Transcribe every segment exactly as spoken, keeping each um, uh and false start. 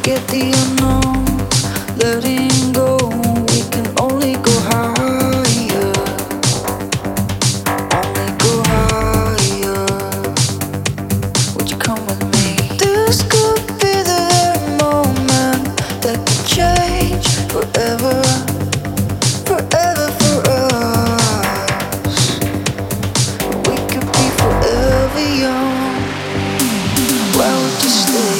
forget the unknown, letting go. We can only go higher, only go higher. Would you come with me? This could be the very moment that could change forever, forever for us. We could be forever young. Why would you stay?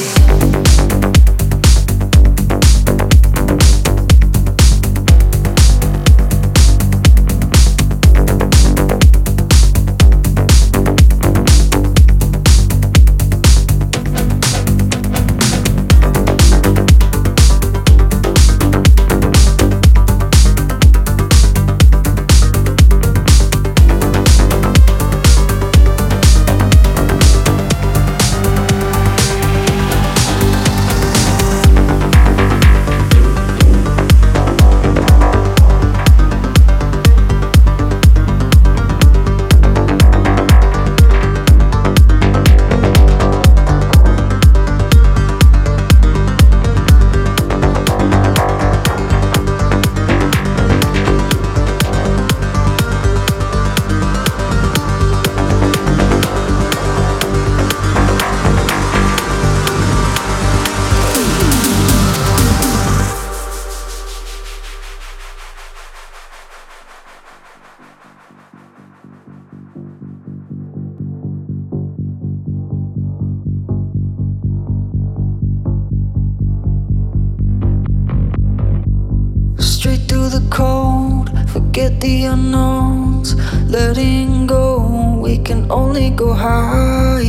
Straight through the cold, forget the unknowns, letting go. We can only go higher.